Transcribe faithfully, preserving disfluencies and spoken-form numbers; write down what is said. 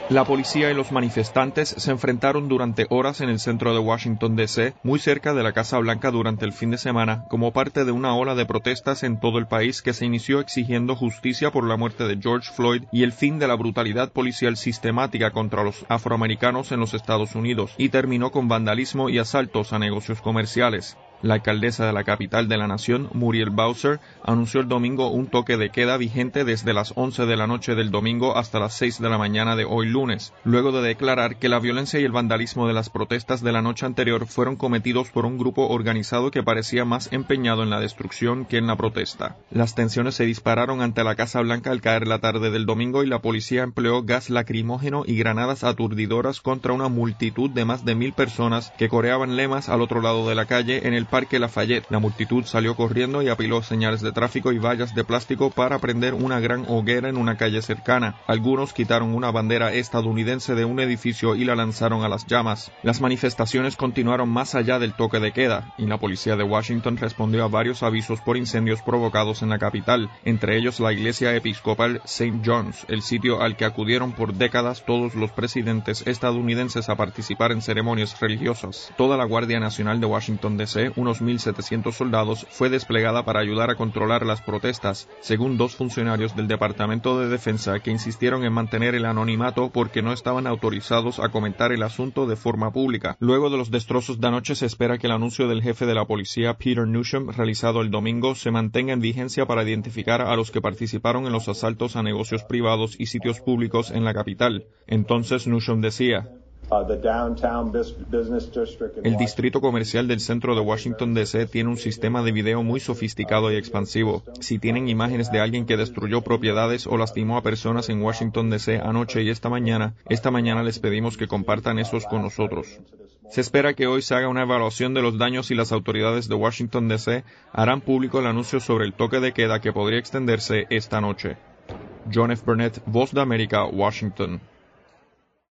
La policía y los manifestantes se enfrentaron durante horas en el centro de Washington, D C, muy cerca de la Casa Blanca durante el fin de semana, como parte de una ola de protestas en todo el país que se inició exigiendo justicia por la muerte de George Floyd y el fin de la brutalidad policial sistemática contra los afroamericanos en los Estados Unidos, y terminó con vandalismo y asaltos a negocios comerciales. La alcaldesa de la capital de la nación, Muriel Bowser, anunció el domingo un toque de queda vigente desde las once de la noche del domingo hasta las seis de la mañana de hoy lunes, luego de declarar que la violencia y el vandalismo de las protestas de la noche anterior fueron cometidos por un grupo organizado que parecía más empeñado en la destrucción que en la protesta. Las tensiones se dispararon ante la Casa Blanca al caer la tarde del domingo y la policía empleó gas lacrimógeno y granadas aturdidoras contra una multitud de más de mil personas que coreaban lemas al otro lado de la calle en el Parque Lafayette. La multitud salió corriendo y apiló señales de tráfico y vallas de plástico para prender una gran hoguera en una calle cercana. Algunos quitaron una bandera estadounidense de un edificio y la lanzaron a las llamas. Las manifestaciones continuaron más allá del toque de queda, y la policía de Washington respondió a varios avisos por incendios provocados en la capital, entre ellos la iglesia episcopal Saint John's, el sitio al que acudieron por décadas todos los presidentes estadounidenses a participar en ceremonias religiosas. Toda la Guardia Nacional de Washington, D C, unos mil setecientos soldados, fue desplegada para ayudar a controlar las protestas, según dos funcionarios del Departamento de Defensa que insistieron en mantener el anonimato porque no estaban autorizados a comentar el asunto de forma pública. Luego de los destrozos de anoche, se espera que el anuncio del jefe de la policía, Peter Newsham, realizado el domingo, se mantenga en vigencia para identificar a los que participaron en los asaltos a negocios privados y sitios públicos en la capital. Entonces Newsham decía: el distrito comercial del centro de Washington, D C tiene un sistema de video muy sofisticado y expansivo. Si tienen imágenes de alguien que destruyó propiedades o lastimó a personas en Washington, D C anoche y esta mañana, esta mañana les pedimos que compartan esos con nosotros. Se espera que hoy se haga una evaluación de los daños y las autoridades de Washington, D C harán público el anuncio sobre el toque de queda que podría extenderse esta noche. John F. Burnett, Voz de América, Washington.